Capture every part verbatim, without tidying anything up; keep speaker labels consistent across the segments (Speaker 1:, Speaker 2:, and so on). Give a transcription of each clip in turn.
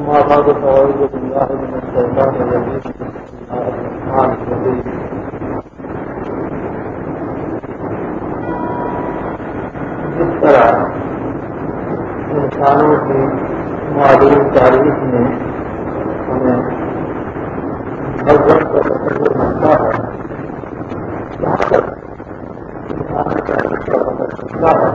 Speaker 1: أما بعد فأعوذ بالله من الشيطان الرجيم بسم الله الرحمن الرحيم جس طرح انسانوں کی معلوم تاریخ میں ہمیں مذہب کا تصور ملتا ہے جہاں تک انسان کی تاریخ کا پتہ چلتا ہے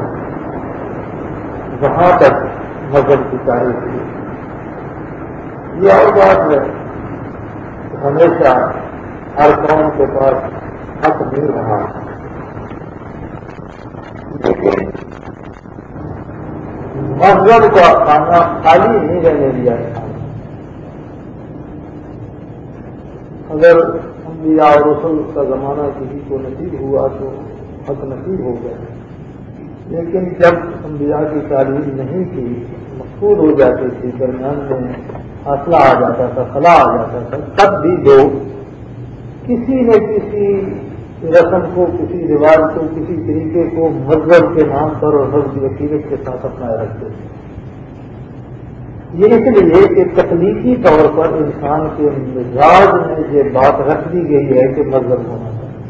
Speaker 1: وہاں تک مذہب کی تاریخ کی یہ اور بات ہے کہ ہمیشہ ہر قوم کے پاس حق نہیں رہا، لیکن مذہب کا کھانا خالی نہیں رہنے دیا ہے۔ اگر انبیاء اور رسول کا زمانہ کسی کو نصیب ہوا تو حق نصیب ہو گیا، لیکن جب انبیاء کی تعلیم نہیں تھی، مقصود ہو جاتی تھی، درمیان میں فاصلہ آ جاتا تھا، خلا آ جاتا تھا، تب بھی لوگ کسی نہ کسی رسم کو، کسی رواج کو، کسی طریقے کو مذہب کے نام پر اور مذہبی عقیدت کے ساتھ اپنائے رکھتے تھے۔ یہ اس لیے کہ تخلیقی طور پر انسان کے مزاج میں یہ بات رکھ دی گئی ہے کہ مذہب ہونا چاہیے۔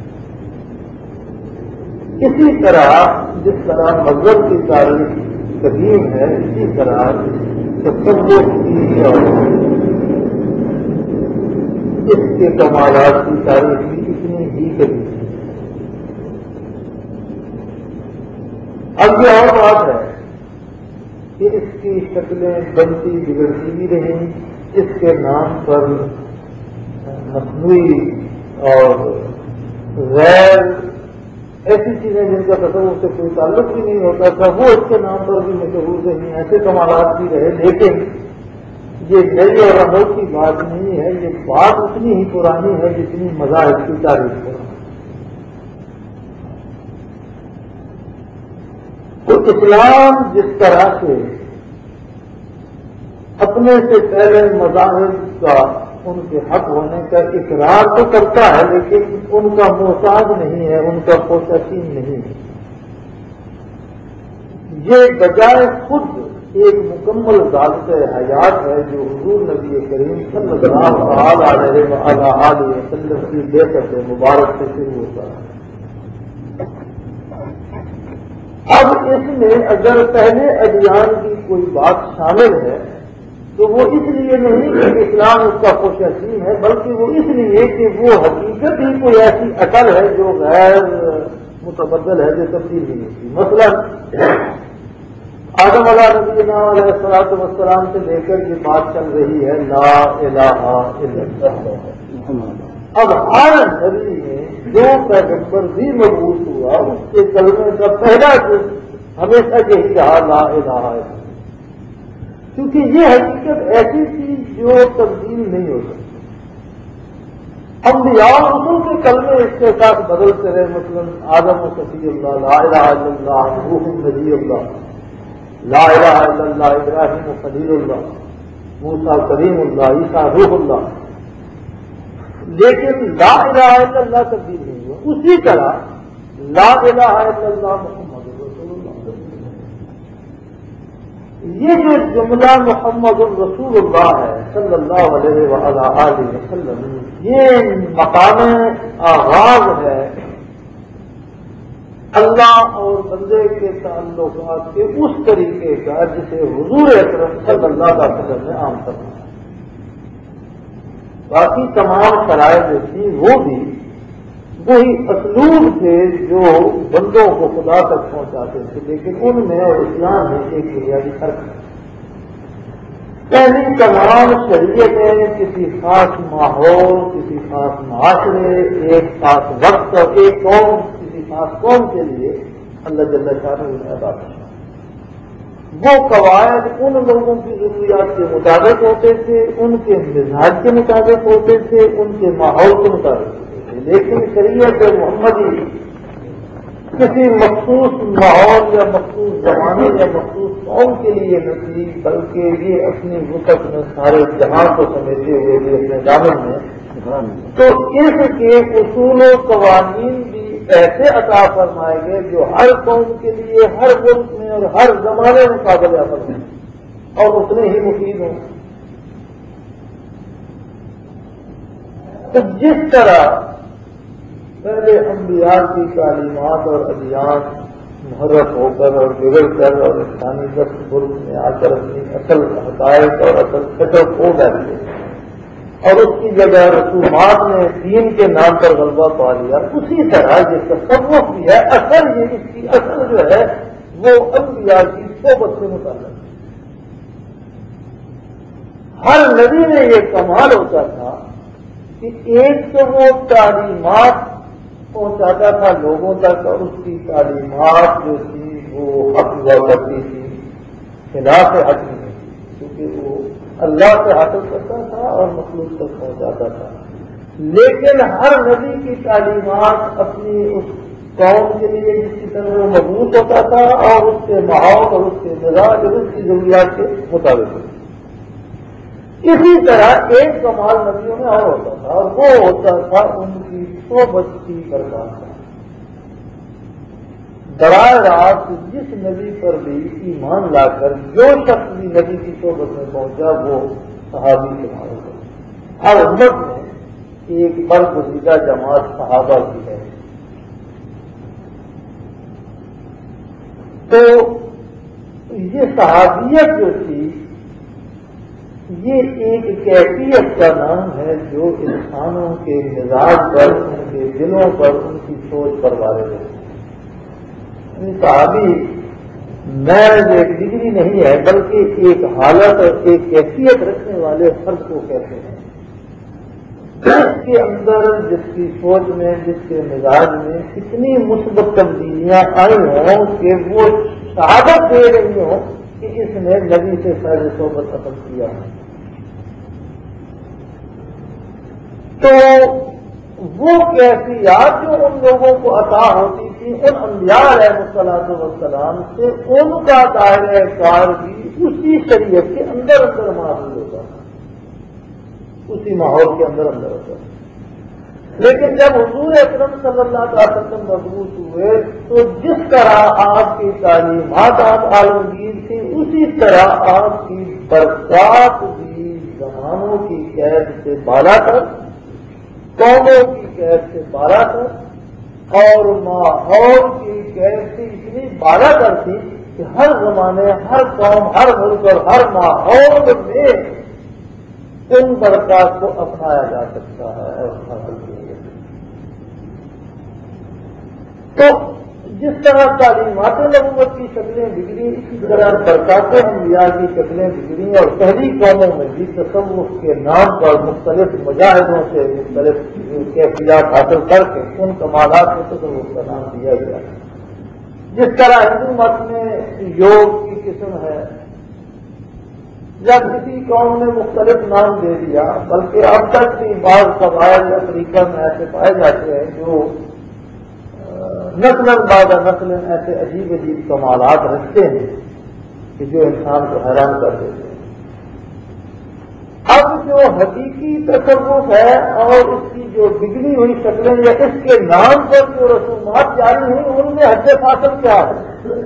Speaker 1: اسی طرح جس طرح مذہب کی تاریخ قدیم ہے، اسی طرح تصوف کی اور اس کے کمالات کی تاریخ بھی اتنی ہی قدیم ہے۔ اب یہ اور بات ہے کہ اس کی شکلیں بنتی بگڑتی بھی رہیں، اس کے نام پر مصنوعی اور غیر ایسی چیزیں جن کا تصور سے کوئی تعلق بھی نہیں ہوتا تھا وہ اس کے نام پر بھی مشہور رہی، ایسے کمالات بھی رہے، لیکن یہ نئی اور انوکھی بات نہیں ہے، یہ بات اتنی ہی پرانی ہے جتنی مذاہب کی تاریخ ہے۔ تو اسلام جس طرح سے اپنے سے پہلے مذاہب کا ان کے حق ہونے کا اقرار تو کرتا ہے، لیکن ان کا محتاج نہیں ہے، ان کا پوشین نہیں ہے۔ یہ بجائے خود ایک مکمل ضابط حیات ہے جو حضور نبی کریم صلی اللہ علیہ وآلہ وسلم کی بعثت مبارک سے شروع ہوتا ہے۔ اب اس میں اگر پہلے ادیان کی کوئی بات شامل ہے تو وہ اس لیے نہیں کہ اسلام اس کا خوشحسین ہے، بلکہ وہ اس لیے کہ وہ حقیقت ہی کوئی ایسی عقل ہے جو غیر متبدل ہے، جو تبدیل نہیں ہوتی۔ مثلا آدم علیہ نبینا علیہ الصلوۃ والسلام سے لے کر یہ بات چل رہی ہے لا الہ الا اللہ۔ اب ہر نبی میں جو پیغمبر بھی مبعوث ہوا اس کے کلمے کا پہلا جز ہمیشہ یہی رہا لا الہ الا اللہ، کیونکہ یہ حقیقت ایسی تھی جو تبدیل نہیں ہو سکتی۔ انبیاء اور رسول کے کلمے اس کے ساتھ بدلتے رہے، مثلا آدم و صفی اللہ، لا الہ الا اللہ نوح نبی اللہ، لا الہ الا اللہ ابراہیم خلیل اللہ، موسیٰ کریم اللہ، عیسیٰ روح اللہ، لیکن لا الہ الا اللہ تبدیل نہیں ہوا۔ اسی طرح لا الہ الا اللہ محمد رسول اللہ، یہ جو جملہ محمد الرسول اللہ ہے صلی اللہ علیہ وآلہ وسلم، یہ مقام آغاز ہے اللہ اور بندے کے تعلقات کے اس طریقے کا جسے حضور اکرم صلی اللہ علیہ وسلم نے عام کرنا۔ باقی تمام شرائط جو تھی وہ بھی وہی اسلوب تھے جو بندوں کو خدا تک پہنچاتے تھے، لیکن ان میں اور اسلام میں ایک بنیادی فرق ہے۔ پہلی تمام شریعتیں کسی خاص ماحول، کسی خاص معاشرے، ایک خاص وقت اور ایک قوم، کسی خاص قوم کے لیے اللہ جل شانہ نے ادا کیا۔ وہ قواعد ان لوگوں کی ضروریات کے مطابق ہوتے تھے، ان کے مزاج کے مطابق ہوتے تھے، ان کے ماحول کے مطابق ہوتے تھے، لیکن شریعت محمدی کسی مخصوص ماحول یا مخصوص زمانے یا مخصوص قوم کے لیے نہ تھی، بلکہ یہ اپنی وسعت میں سارے جہاں کو سمیٹے ہوئے بھی اپنے دامن میں، تو اس کے اصول و قوانین بھی ایسے عطا فرمائے گئے جو ہر قوم کے لیے، ہر ملک میں اور ہر زمانے میں قابل عمل ہیں اور اتنے ہی مفید ہوں۔ تو جس طرح پہلے انبیاء کی تعلیمات اور ادیان محرف ہو کر اور بگڑ کر اور انسانی دست برد میں آ کر اپنی اصل حقائق اور اصل فطرت ہو بیٹھے اور اس کی جگہ رسومات نے دین کے نام پر غلبہ پا لیا، اسی طرح یہ تصوف بھی ہے، اصل یہ اس کی اصل جو ہے وہ انبیاء کی صحبت سے متعلق ہے۔ ہر نبی میں یہ کمال ہوتا تھا کہ ایک تو وہ تعلیمات پہنچاتا تھا لوگوں تک اور اس کی تعلیمات جو تھی وہ حق ہوا کرتی تھی، خلاف حق نہیں تھی، کیونکہ وہ اللہ سے حاصل کرتا تھا اور مخلوق تک پہنچاتا تھا۔ لیکن ہر نبی کی تعلیمات اپنی اس قوم کے لیے جس کی طرح وہ مضبوط ہوتا تھا اور اس کے ماحول اور اس کے مزاج اور اس کی ضروریات کے مطابق ہوتا تھا۔ اسی طرح ایک کمال نبیوں میں اور ہوتا تھا اور وہ ہوتا تھا ان کی صحبت کی برکات کا۔ براہ راست جس نبی پر بھی ایمان لا کر جو شخص بھی نبی کی صحبت میں پہنچا وہ صحابی شمار ہوگا۔ ہر امت میں ایک برگزیدہ جماعت صحابہ کی ہے۔ تو یہ صحابیت جو تھی یہ ایک کیفیت کا نام ہے جو انسانوں کے مزاج پر، ان کے دلوں پر، ان کی سوچ پر وارد ہے۔ صحابی محض ایک ڈگری نہیں ہے بلکہ ایک حالت اور ایک کیفیت رکھنے والے فرد کو کہتے ہیں، جس کے اندر، جس کی سوچ میں، جس کے مزاج میں اتنی مثبت تبدیلیاں آئی ہوں کہ وہ شہادت دے رہی ہوں کہ اس نے نبی سے فیض صحبت ختم کیا ہے۔ تو وہ کیفیات جو ان لوگوں کو عطا ہوتی تھی ان انبیاء علیہ الصلوۃ والسلام سے، ان کا دائرہ کار بھی اسی شریعت کے اندر اندر معمول ہوتا تھا، اسی ماحول کے اندر اندر ہوتا تھا۔ لیکن جب حضور اکرم صلی اللہ علیہ وسلم مضبوط ہوئے تو جس طرح آپ کی تعلیمات آپ عالمگیر تھی اسی طرح آپ کی برکات بھی زمانوں کی قید سے بالا کر، قوموں کی قید سے بالا کر اور ماحول کی قید سے اتنی بالا کر تھی کہ ہر زمانے، ہر قوم، ہر ملک اور ہر ماحول میں ان برکات کو اپنایا جا سکتا ہے اور حاصل کیا جا سکتا ہے۔ تو جس طرح تعلیمات نبوت کی شکلیں بگڑی اسی طرح برکات انبیاء کی شکلیں بگڑی اور پہلی قوموں میں بھی تصوف کے نام پر مختلف مجاہدوں سے مختلف کیفیات حاصل کر کے ان کمالات کو تصوف کا نام دیا گیا۔ جس طرح ہندو مت میں یوگ کی قسم ہے، جب کسی قوم نے مختلف نام دے دیا، بلکہ اب تک بھی بعض قبائل افریقہ میں ایسے پائے جاتے ہیں جو نسل بعد نسل ایسے عجیب عجیب کمالات رکھتے ہیں کہ جو انسان کو حیران کر دیتے ہیں۔ اب جو حقیقی تصوف ہے اور اس کی جو بگڑی ہوئی شکلیں یا اس کے نام پر جو رسومات جاری ہوئی ان میں حد فاصل کیا ہے،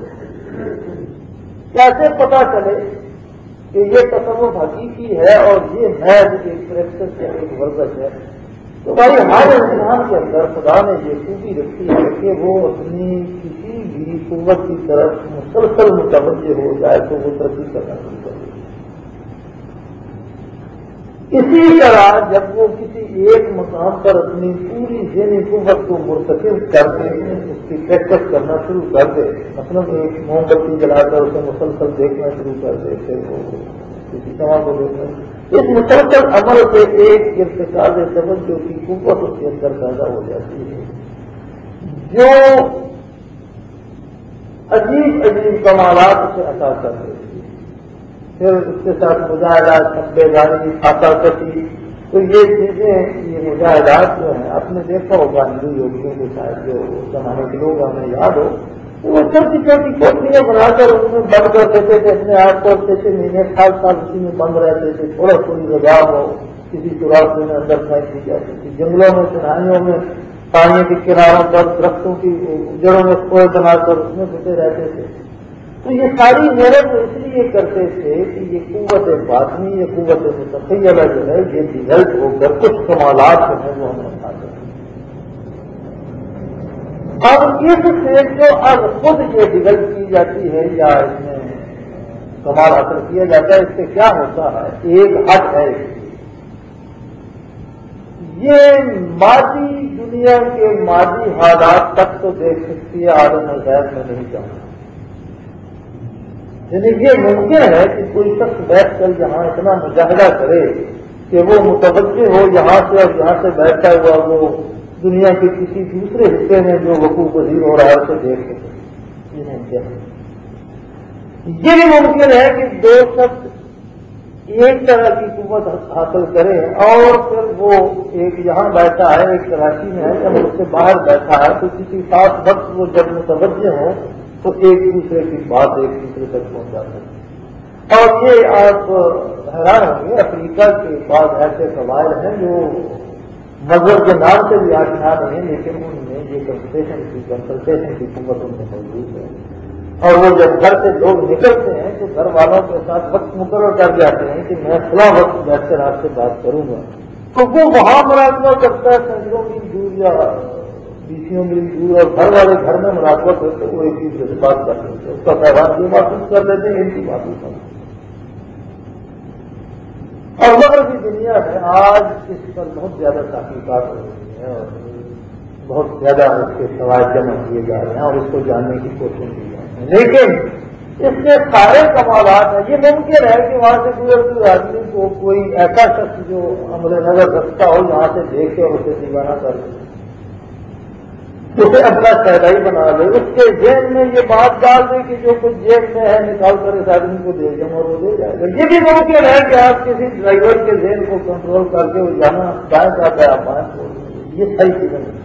Speaker 1: کیسے پتہ چلے کہ یہ تصوف حقیقی ہے اور یہ محض ایک پریکٹس یا ایک ورزش ہے؟ تو بھائی ہر انسان کے اندر خدا نے یہ خوبی رکھی ہے کہ وہ اپنی کسی بھی قوت کی طرف مسلسل متوجہ ہو جائے تو وہ ترقی کرنا شروع کر دے۔ اسی طرح جب وہ کسی ایک مقام پر اپنی پوری ذہنی قوت کو مرتکب کر کے اس کی پریکٹس کرنا شروع کر دے، مطلب ایک موم بتی جلا کر اسے مسلسل دیکھنا شروع کر دے، پھر وہ کسی سما کو دیکھنا، اس مسلسل عمل سے ایک ارتکاز توجہ کی قوت اس کے اندر پیدا ہو جاتی ہے جو عجیب عجیب کمالات اسے عطا کر دیتی ہے۔ پھر اس کے ساتھ مجاہدات، سبے داری، خاطہ کشی، تو یہ چیزیں، یہ مجاہدات جو ہیں آپ نے دیکھا ہوگا ہندو یوگیوں کے ساتھ جو اس زمانے کے لوگ ہمیں یاد ہو، وہ چھوٹی چھوٹی کوٹریاں بنا کر ان میں بند کر دیتے تھے اپنے آپ کو، چھ چھ مہینے سال سال اسی میں بند رہتے تھے، تھوڑا تھوڑی جگہ ہو کسی سوراخ میں اندر پھینک دی جاتی تھی، جنگلوں میں چڑھائیوں میں پانی کے کناروں پر درختوں کی جڑوں میں کوئے بنا کر اس میں پھنسے رہتے تھے۔ تو یہ ساری محنت اس لیے کرتے تھے کہ یہ قوت باطنی، یہ قوت متخیلہ جو ہے یہ ڈیولپ ہو کر کچھ کمالات جو ہیں وہ ہم اٹھاتے ہیں۔ اب اس سے جو اب خود یہ ڈیولپ کی جاتی ہے یا اس میں کمال حاصل کیا جاتا ہے، اس سے کیا ہوتا ہے؟ ایک حد ہے اس کی، یہ مادی دنیا کے مادی حالات تک تو دیکھ سکتی ہے، عالم غیب میں نہیں جانا۔ یعنی یہ ممکن ہے کہ کوئی شخص بیٹھ کر یہاں اتنا مجاہدہ کرے کہ وہ متوجہ ہو یہاں سے اور یہاں سے بیٹھا ہوا وہ دنیا کے کسی دوسرے حصے میں جو وقوع پذیر ہو رہا ہے اسے دیکھ سکے۔ یہ ممکن ہے۔ یہ بھی ممکن ہے کہ دو شخص ایک طرح کی قوت حاصل کریں اور پھر وہ ایک یہاں بیٹھا ہے، ایک کراچی میں ہے، جب اس سے باہر بیٹھا ہے تو کسی خاص وقت وہ جب متوجہ ہو تو ایک دوسرے کی بات ایک دوسرے تک پہنچا سکتے۔ اور یہ آپ حیران ہوں گے، افریقہ کے بعض ایسے قبائل ہیں جو مذہب کے نام سے بھی آشنا نہیں، لیکن ان میں یہ کنسلٹیشن کی کنسلٹیشن کی قوت ان میں موجود ہے۔ اور وہ جب گھر سے لوگ نکلتے ہیں تو گھر والوں کے ساتھ وقت مقرر کر جاتے ہیں کہ میں فلاں وقت بیٹھ کر آپ سے بات کروں گا، تو وہ وہاں مراقبہ کرتا ہے سینکڑوں میل دور یا بیسوں میل دور، اور گھر والے گھر میں مراقبہ کرتے وہ ایک دوسرے سے بات کر لیتے ہیں، اس کا پیغام یہ محسوس کر لیتے ہیں، ان کی بات کر لیتے ہیں۔ اور مغربی دنیا میں آج اس پر بہت زیادہ تحقیقات ہو رہی ہیں اور بہت زیادہ اس کے فوائد جمع کیے جا رہے ہیں اور اس کو جاننے کی کوشش کی جا رہی ہے، لیکن اس کے سارے کمالات ہیں۔ یہ ممکن ہے کہ وہاں سے گزرتے آدمی کو کوئی ایسا شخص جو عمل نظر رکھتا ہو یہاں سے دیکھے اور اسے دیوانہ کر دے، اسے اپنا شہدائی بنا لے، اس کے ذہن میں یہ بات ڈال دے کہ جو کچھ جیب میں ہے نکال کر اس آدمی کو دے دیں اور وہ دے جائے گا۔ یہ بھی ممکن ہے کہ آپ کسی ڈرائیور کے ذہن کو کنٹرول کر کے وہ جانا دائیں جاتا ہے آپ بائیں چھوڑ دیں، یہ صحیح چیزیں نہیں۔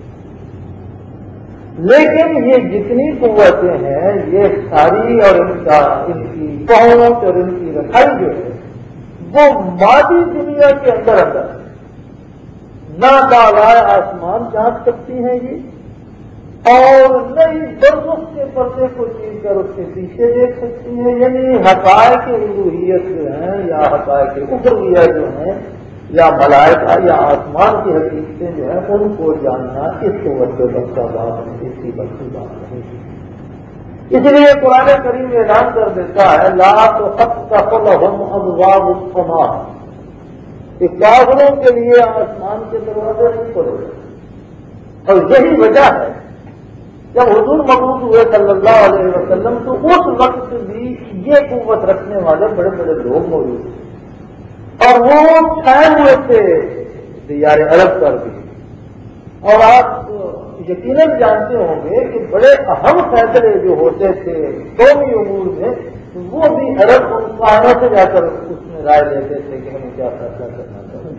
Speaker 1: لیکن یہ جتنی قوتیں ہیں یہ ساری اور ان کا ان کی پہنچ اور ان کی رسائی جو ہے وہ مادی دنیا کے اندر اندر ہے۔ نہ بالائے آسمان جانچ سکتی ہیں یہ، اور نہ ہی برزخ کے پردے کو چیر کر اس کے پیچھے دیکھ سکتی ہیں۔ یعنی حقائق الوہیت جو ہیں یا حقائق اخرویہ جو ہیں یا ملائکہ یا آسمان کی حقیقتیں جو ہیں ان کو جاننا اس قوت کے بس کا بات نہیں، اس کی بس کی بات نہیں۔ اس لیے قرآن کریم اعلان کر دیتا ہے لا تفتح لهم ابواب السماء، کہ کافروں کے لیے آسمان کے دروازے نہیں کھولے۔ اور یہی وجہ ہے جب حضور مبعوث ہوئے صلی اللہ علیہ وسلم تو اس وقت بھی یہ قوت رکھنے والے بڑے بڑے لوگ موجود تھے اور وہ چھائے ہوئے تھے دیار عرب پر بھی۔ اور آپ یقیناً جانتے ہوں گے کہ بڑے اہم فیصلے جو ہوتے تھے قومی امور میں وہ بھی عرب ان کہانوں سے جا کر اس میں رائے لیتے تھے کہ ہمیں کیا فیصلہ کرنا چاہیے۔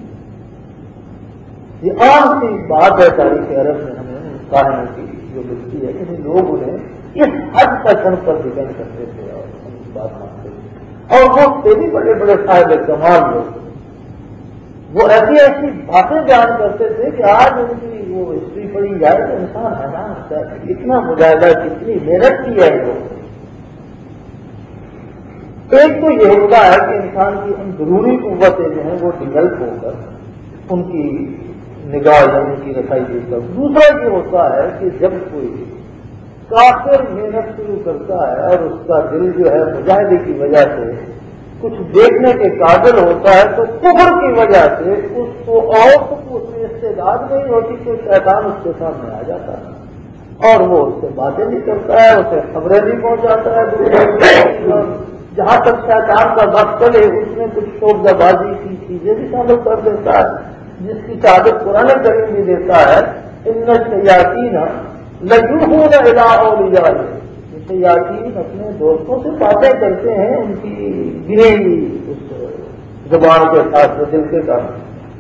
Speaker 1: یہ عام سی بات ہے تاریخ عرب میں ہمیں کہانوں کی جو ملتی ہے کہ لوگ انہیں اس حد تک ان پر ڈپینڈ کرتے تھے اور ان کی بات مانتے تھے، اور وہ تھے بھی بڑے بڑے صاحب کمال لوگ، وہ ایسی ایسی باتیں بیان کرتے تھے کہ آج ان کی وہ ہسٹری پڑھی جائے تو انسان حیران ہوتا ہے کہ کتنا مجاہدہ کتنی محنت کی ہے لوگ۔ ایک تو یہ ہوتا ہے کہ انسان کی اندرونی قوتیں جو ہیں وہ ڈیولپ ہو کر ان کی نگاہ یا ان کی رسائی دے کر، دوسرا یہ ہوتا ہے کہ جب کوئی کافر محنت شروع کرتا ہے اور اس کا دل جو ہے مجاہدے کی وجہ سے کچھ دیکھنے کے قابل ہوتا ہے تو کفر کی وجہ سے اس کو اور اس میں استعداد نہیں ہوتی کہ شیطان اس کے سامنے آ جاتا ہے اور وہ اس سے باتیں نہیں کرتا ہے، اسے خبریں نہیں پہنچاتا ہے، جہاں تک شیطان کا وقت چلے اس میں کچھ شوبدہ بازی کی چیزیں بھی شامل کر دیتا ہے، جس کی تعداد قرآن کریم بھی دیتا ہے ان الشیاطین لیوحون الی اولیائہم، شیاطین اپنے دوستوں سے باتیں کرتے ہیں ان کی گری اس زبان کے ساتھ دل کے ساتھ۔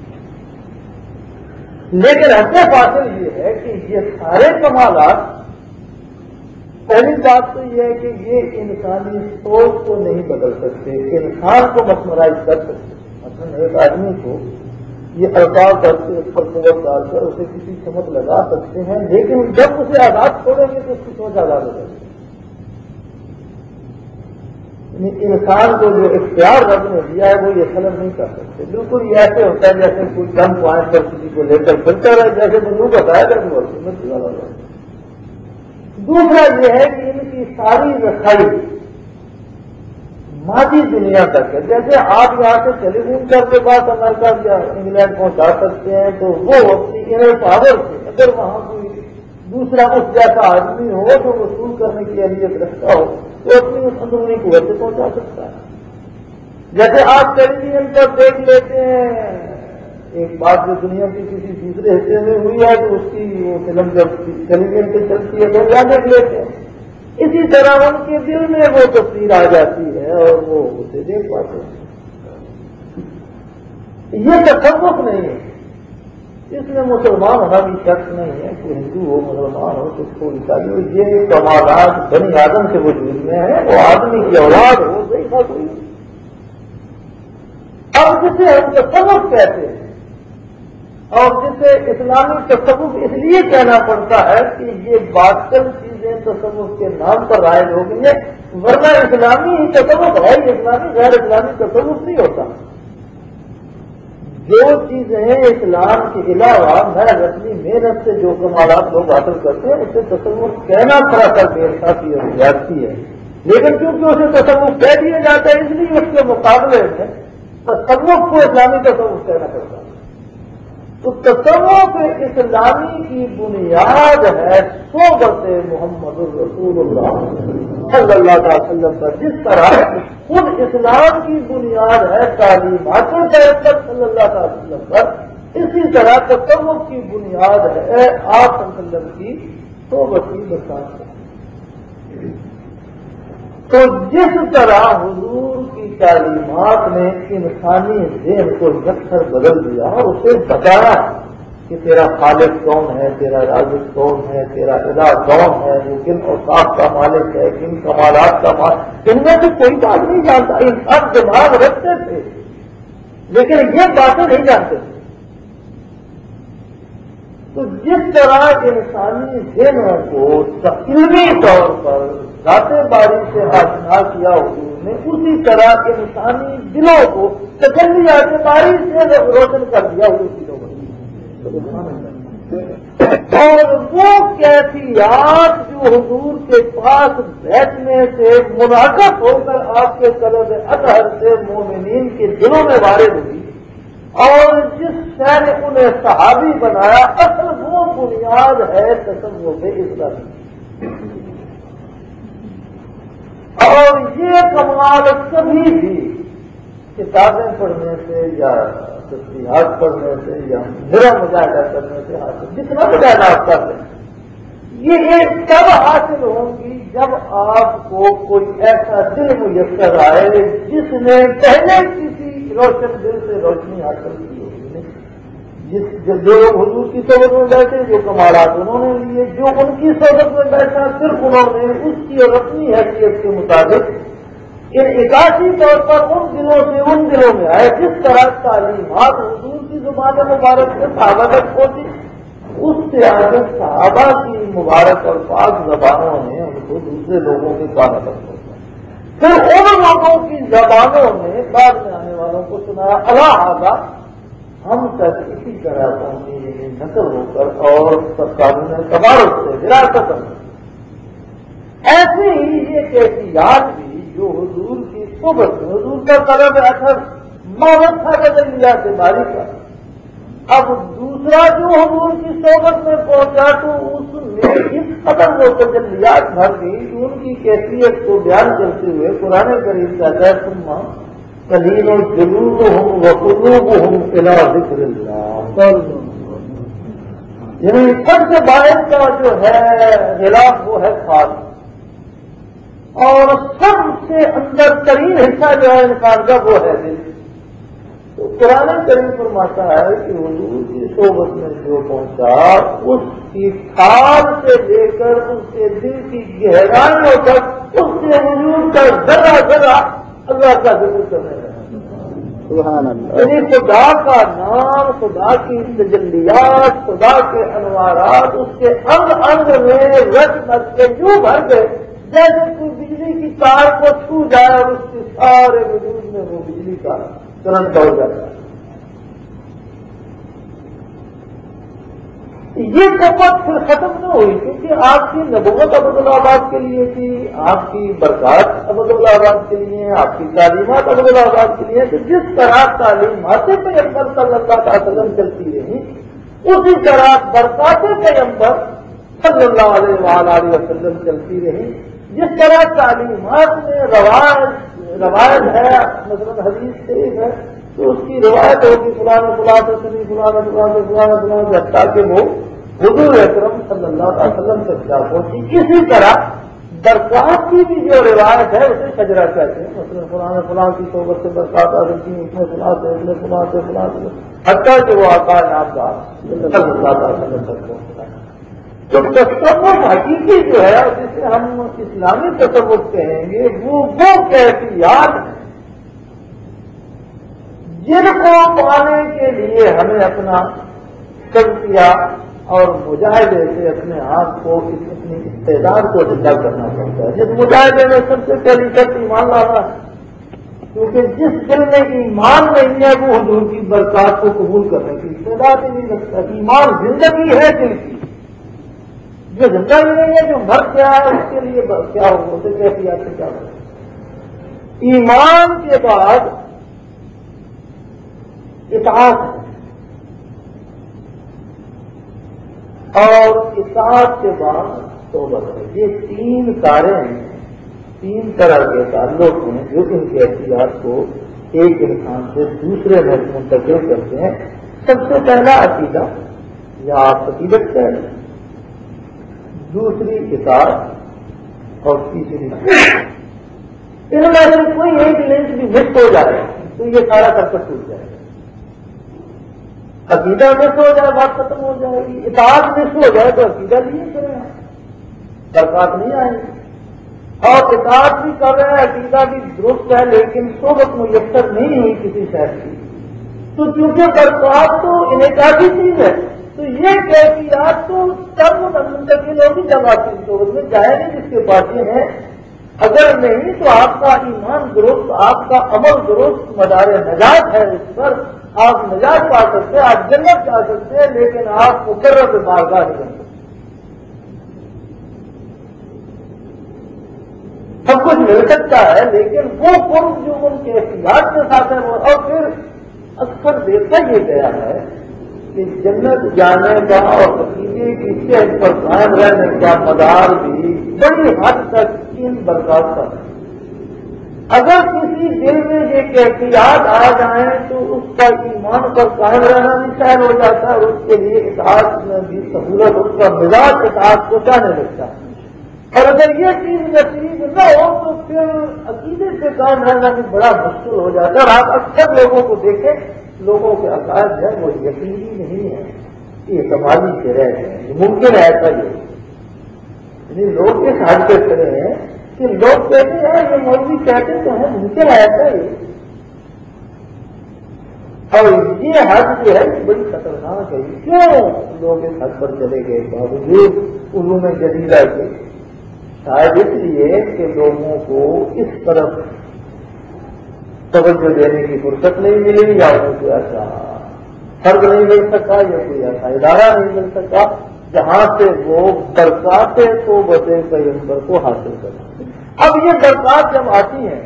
Speaker 1: لیکن اپنے فاصل یہ ہے کہ یہ سارے کمالات، پہلی بات تو یہ ہے کہ یہ انسانی سوچ کو نہیں بدل سکتے، انسان کو مسمرائز کر سکتے۔ مثلا ایک آدمی کو یہ الفاظ کر کے اس پر قوت ڈال کر اسے کسی سمجھ لگا سکتے ہیں، لیکن جب اسے آزاد چھوڑیں گے تو اس کی سوچ آزاد ہو جائے گی۔ انسان کو جو اختیار رب نے دیا ہے وہ یہ خلل نہیں کر سکتے. بالکل یہ ایسے ہوتا ہے جیسے کوئی کم پوائنٹ پر کسی کو لے کر پھرتا رہے, جیسے بندوق بتایا کر وہ. دوسرا یہ ہے کہ ان کی ساری رسائی مادی دنیا تک ہے. جیسے آپ یہاں سے ٹیلی فون کر کے بعد امریکہ یا انگلینڈ پہنچا سکتے ہیں, تو وہ اپنی انر پاور سے اگر وہاں کوئی دوسرا اس جیسا آدمی ہو جو وصول کرنے کی اہلیت رکھتا ہو تو اپنی اس اندرونی قوت سے پہنچا سکتا ہے. جیسے آپ ٹیلی ویژن پر دیکھ لیتے ہیں ایک بات جو دنیا کی کسی دوسرے حصے میں ہوئی ہے تو اس کی وہ فلم جب ٹیلی ویژن پہ چلتی ہے تو کیا دیکھ لیتے ہیں, اسی طرح ان کے دل میں وہ تصویر آ جاتی ہے اور وہ اسے دیکھ پاتے ہیں. یہ تصوف نہیں ہے. اس میں مسلمان ہونا بھی شخص نہیں ہے, کہ ہندو ہو مسلمان ہو سکھ ہو عیسائی ہو, یہ کمالات بنی آدم سے وجود میں ہے. وہ آدمی کی اولاد ہو صحیح تھا کوئی. اب جسے ہم تصوف کہتے ہیں اور جسے اسلامی تصوف اس لیے کہنا پڑتا ہے کہ یہ باطل چیزیں تصوف کے نام پر رائج ہو گئی ہیں, ورنہ اسلامی ہی تصوف ہے. اسلامی غیر اسلامی تصوف نہیں ہوتا. جو چیزیں اسلام کے علاوہ محض اپنی محنت سے جو کمالات لوگ حاصل کرتے ہیں اسے تصوف کہنا تھوڑا سا بے انصافی اور زیادتی ہے. لیکن کیونکہ اسے تصوف کہہ دیا جاتا ہے اس لیے اس کے مقابلے میں تصوف کو اسلامی تصوف کہنا پڑتا ہے. تو تصوف اسلامی کی بنیاد ہے صحبت محمد الرسول اللہ صلی اللہ علیہ وسلم پر. جس طرح خود اسلام کی بنیاد ہے تعلیمات صلی اللہ علیہ وسلم پر, اسی طرح تصوف کی بنیاد ہے آپ صلی اللہ علیہ وسلم کی صحبت کی برسات پر. تو جس طرح حضور کی تعلیمات نے انسانی ذہن کو یکسر بدل دیا اور اسے بتایا کہ تیرا خالق کون ہے, تیرا رازق کون ہے, تیرا الہ کون ہے, وہ کن اوصاف کا مالک ہے, کن کمالات کا مالک, ان میں سے کوئی بات نہیں جانتا. انسان دماغ رکھتے تھے لیکن یہ باتیں نہیں جانتے تھے. تو جس طرح انسانی ذہنوں کو علمی طور پر ذات باری سے آشنا کیا حضور نے, اسی طرح انسانی دلوں کو تجلیات باری سے روشن کر دیا حضور کی نوبت. اور وہ کیفیات جو حضور کے پاس بیٹھنے سے منعقد ہو کر آپ کے قلب اطہر سے مومنین کے دلوں میں وارد ہوئی اور جس شے نے انہیں صحابی بنایا, اصل وہ بنیاد ہے تصوف اسلامی. اور یہ کمال کبھی بھی کتابیں پڑھنے سے یا تصریحات پڑھنے سے یا میرا مجاہدہ کرنے سے حاصل, جتنا مجاہدہ آپ کر لیں, یہ ایک تب حاصل ہوں گی جب آپ کو کوئی ایسا دل میسر آئے جس نے پہلے کسی روشن دل سے روشنی حاصل کی ہوگی. جس جو لوگ حضور کی صحبت میں بیٹھے, جو کمالات انہوں نے لیے, جو ان کی صحبت میں بیٹھا صرف انہوں نے اس کی اور اپنی حیثیت کے مطابق ان عکاسی طور پر ان دلوں سے ان دلوں میں آئے. جس طرح تعلیمات حضور کی زبان مبارک سے صحابہ تک پہنچی, اس سے آگے صحابہ کی مبارک اور پاک زبانوں نے ان کو دوسرے لوگوں کے کانوں تک پہنچا. پھر ان لوگوں کی زبانوں نے بعد میں آنے والوں کو سنایا. اللہ آگا ہم تک اسی طرح پہنچی نقل ہو کر اور قانون تبارک سے وراثت. ایسے ہی یہ کیفیات بھی جو حضور کی صحبت میں حضور کا قلب اثر موت تھا بدلیا سے باری کا. اب دوسرا جو حضور کی صحبت میں پہنچا تو اس میں اس قدر وہ تجلیات بھر گئی کہ ان کی کیفیت کو بیان کرتے ہوئے قرآن کریم کہتا ہے سما قلیل جلودہم وقلوبہم الی ذکر اللہ. یعنی سب سے باعث کا جو ہے غلاف وہ ہے خاص, اور سب سے اندر ترین حصہ جو ہے انسان کا وہ ہے دل. تو قرآن کریم فرماتا ہے کہ حضور کی صحبت میں جو پہنچا اس کی کھال سے لے کر اس کے دل کی گہرائیوں تک اس کے وجود کا ذرا ذرا اللہ کا ذکر کرنے لگا. سبحان اللہ. یعنی خدا کا نام, خدا کی تجلیات, خدا کے انوارات اس کے انگ انگ میں رچ مچ کے یوں بھر گئے جیسے کوئی بجلی کی تار کو چھو جائے اور اس سارے وجود میں وہ بجلی کا کرنٹ دوڑ جاتا ہے. یہ قوت پھر ختم نہ ہوئی کیونکہ آپ کی نبوت ابد آباد کے لیے تھی, آپ کی برکات ابد آباد کے لیے, آپ کی تعلیمات ابد آباد کے لیے. تو جس طرح تعلیمات پیغمبر صلی اللہ علیہ وسلم چلتی رہی اسی طرح برکات پیغمبر صلی اللہ علیہ وآلہ وسلم چلتی رہی. جس طرح تعلیمات میں روایت روایت ہے, مثلا حدیث شریف ہے تو اس کی روایت ہوگی فلاں فلاں سے سنی فلاں فلاں سے فلاں فلاں سے حتیٰ کہ وہ حضور اکرم صلی اللہ علیہ وسلم سے خلاف ہوتی. اسی طرح برکات کی بھی جو روایت ہے اسے شجرا کہتے ہیں. مثلا فلاں فلاں کی صحبت سے برکات آ سکتی ہے, اس میں فلاں سے اس میں فلاں سے فلاں سے حتیٰ کہ وہ آقا نامدار صلی اللہ علیہ وسلم تک پہنچتا ہے. تو تصوف حقیقی جو ہے جسے ہم اسلامی تصوف کہیں گے وہ وہ کیفیات ہیں جن کو پانے کے لیے ہمیں اپنا تزکیہ اور مجاہدے سے اپنے آپ کو اپنی استعداد کو زندہ کرنا پڑتا ہے. جس مجاہدے میں سب سے پہلی شرط ایمان لانا ہے, کیونکہ جس دل میں ایمان نہیں ہے وہ حضور کی برکات کو قبول کرنے کی استعداد ہی نہیں رکھتا. ایمان زندگی ہے دل کی, جو زندہ ہی نہیں ہے, جو مر گیا ہے اس کے لیے کیا ہو اسے کیفیات سے کیا ہو. ایمان کے بعد اطاعت ہے اور اطاعت کے بعد توبہ ہے. یہ تین کاریں ہیں, تین طرح کے تعلق ہیں جو ان کی احتیاط کو ایک انسان سے دوسرے میں منتقل کرتے ہیں. سب سے پہلا عقیدہ یا آپ عقیدت کا ہے, دوسری اطاعت اور تیسری ان میں سے کوئی ایک لنک بھی مس ہو جائے تو یہ سارا سرکٹ ٹوٹ جائے گا. عقیدہ مس ہو جائے بات ختم ہو جائے گی, اطاعت مس ہو جائے تو عقیدہ لیے کریں برکات نہیں آئے گی. اور اطاعت بھی کر رہے ہیں, عقیدہ بھی درست ہے لیکن صحبت میسر نہیں ہوئی کسی شہر کی, تو چونکہ برکات تو انعقادی چیز ہے تو یہ کیفیات تو سب منتقل ہوگی جب آپ کی صحبت میں جائیں گے جس کے پاس یہ ہے. اگر نہیں تو آپ کا ایمان درست, آپ کا عمل درست, مدار نجات ہے اس پر, آپ نجات پا سکتے ہیں, آپ جنت جا سکتے ہیں, لیکن آپ مقرر بارگاہ نہیں بن سکتے. سب کچھ مل سکتا ہے لیکن وہ قرب جو ان کے احتیاط کے ساتھ ہے وہ. اور پھر اکثر دیکھا یہ گیا ہے کہ جنت جانے کا اور عقیدے کی صحت پر قائم رہنے کا مدار بھی بڑی حد تک ان برکات کا ہے. اگر کسی دل میں یہ کیفیات آ جائیں تو اس کا ایمان پر قائم رہنا بھی سہل ہو جاتا ہے اور اس کے لیے اطاعت میں بھی سہولت, اس کا مزاج اطاعت کو چاہنے لگتا ہے. اور اگر یہ چیز نصیب نہ ہو تو پھر عقیدے سے قائم رہنا بھی بڑا مشکل ہو جاتا ہے. اور آپ اکثر لوگوں کو دیکھیں, لوگوں کے عقائد ہے وہ یقینی نہیں ہے, یہ کمالی سے رہ گئے ہیں. ممکن ہے ایسا یہ, یعنی لوگ اس حد پہ کھڑے ہیں کہ لوگ کہتے ہیں یہ مولوی کہتے تو ہیں ممکن ہے ایسا ہی. اور یہ حد جو ہے یہ بڑی خطرناک ہے. کیوں لوگ اس حد پر چلے گئے باوجود علوم جدیدہ کے؟ شاید اس لیے کہ لوگوں کو اس طرف توجہ دینے کی فرصت نہیں ملی, یا انہیں کوئی ایسا فرق نہیں مل سکا, یا کوئی ایسا ادارہ نہیں مل سکا جہاں سے وہ برکات کو بچے پیغمبر کو حاصل کر سکتے. اب یہ برکات جب آتی ہیں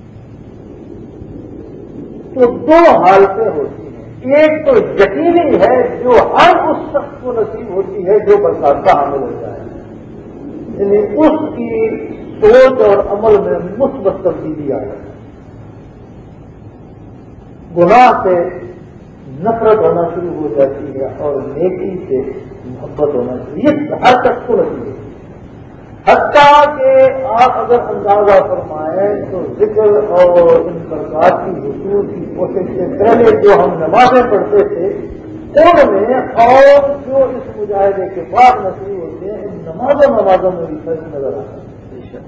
Speaker 1: تو دو حالتیں ہوتی ہیں. ایک تو یقینی ہے جو ہر اس شخص کو نصیب ہوتی ہے جو برکات کا حامل ہوتا ہے, یعنی اس کی سوچ اور عمل میں مثبت تبدیلی آ جائے, گناہ سے نفرت ہونا شروع ہو جاتی ہے اور نیکی سے محبت ہونا شروع, یہ ہر شخص کو نصیب ہے. حتیٰ کہ آپ اگر اندازہ فرمائیں تو ذکر اور ان برکات کی حصول کی کوشش سے پہلے جو ہم نمازیں پڑھتے تھے ان میں اور جو اس مجاہدے کے بعد نصیب ہوتے ہیں ان نمازوں نمازوں میں بھی فرق نظر آتا ہے.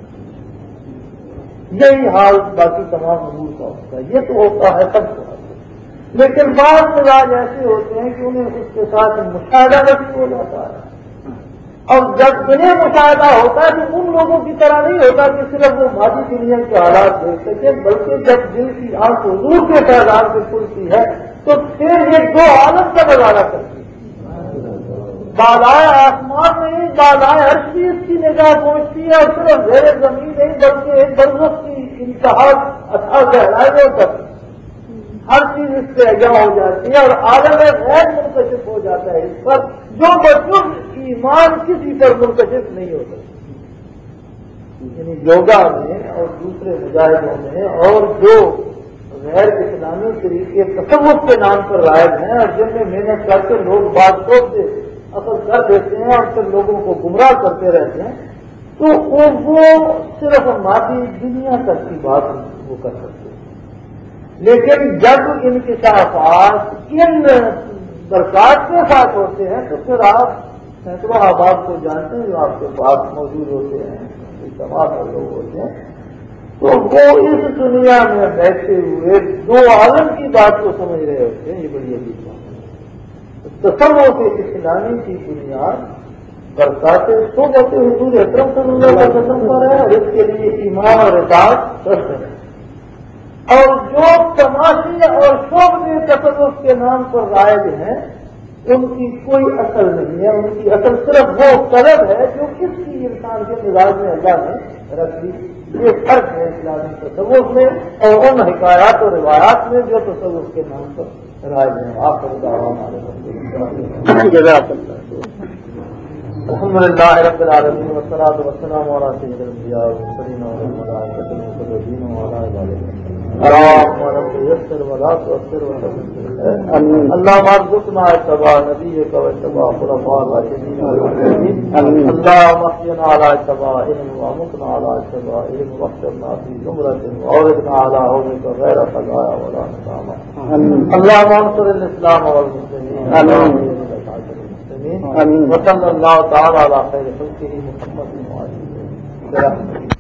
Speaker 1: یہی حال باقی تمام امور کا ہوتا ہے. یہ تو ہوتا ہے سب کو, لیکن بعض مزاج ایسے ہوتے ہیں کہ انہیں اس کے ساتھ مشاہدہ نصیب ہو جاتا ہے اور جب انہیں مشاہدہ ہوتا ہے تو ان لوگوں کی طرح نہیں ہوتا کہ صرف وہ مادی دنیا کے حالات دیکھ سکے، بلکہ جب دل کی آنکھ حضور کے پیغام سے کھلتی ہے تو پھر یہ دو عالم کا نظارہ کرتی ہے۔ بالائے آسمان نہیں، بالائے عرش بھی اس کی نگاہ پہنچتی ہے، اور صرف زیر زمین نہیں بلکہ ایک برزخ کی انتہا اچھا گہرائیوں تک ہر چیز اس سے اجا ہو جاتی ہے، اور عالم غیر منکشف ہو جاتا ہے اس پر، جو بجز ایمان کسی پر منکشف نہیں ہوتا۔ یعنی یوگا میں اور دوسرے مجاہدوں میں اور جو غیر اسلامی طریقے تصوف کے نام پر رائج ہیں اور جن میں محنت کر کے لوگ بادشاہ سے اثر کر دیتے ہیں اور پھر لوگوں کو گمراہ کرتے رہتے ہیں، تو وہ صرف مادی دنیا تک کی بات وہ کر سکتے ہیں۔ لیکن جب انکشافات ان برکات کے ساتھ ہوتے ہیں تو پھر آپ سینکڑوں احباب کو جانتے ہیں جو آپ کے پاس موجود ہوتے ہیں، تمام لوگ ہوتے ہیں، تو وہ اس دنیا میں بیٹھے ہوئے دو عالم کی بات کو سمجھ رہے ہوتے ہیں۔ یہ بڑی عجیب بات ہے۔ تصور کے اسلامی کی بنیاد برکات صحبت حضور اکرم صلی اللہ علیہ وسلم پر ہے، اور اس کے لیے ایمان اور اطاعت شرط ہے۔ اور جو تماشے اور شعبے تصوف کے نام پر رائج ہیں ان کی کوئی اصل نہیں ہے، ان کی اصل صرف وہ طلب ہے جو کس کی انسان کے مزاج میں اللہ نے رکھ دی۔ یہ فرق ہے اسلامی تصوف میں اور ان حکایات اور روایات میں جو تصوف کے نام پر رائج ہیں۔ آپ کو الحمد للہ رب العالمین والصلاۃ والسلام علی سید الانبیاء والمرسلین والملائکۃ المقربین وعلی آلہ اللهم رب يسر ولا تؤثر وتسر اللهم ارزقنا اتباع نبيك واتباع خلفاء الراشدين المهديين اللهم احينا على اتباعهم وامتنا على اتباعهم واحشرنا في زمرتهم واوردنا على حوضك غير خزايا ولا ندامة اللهم انصر الاسلام والمسلمين آمين وصلى الله تعالى على خير خلقه محمد وعلى اله وصحبه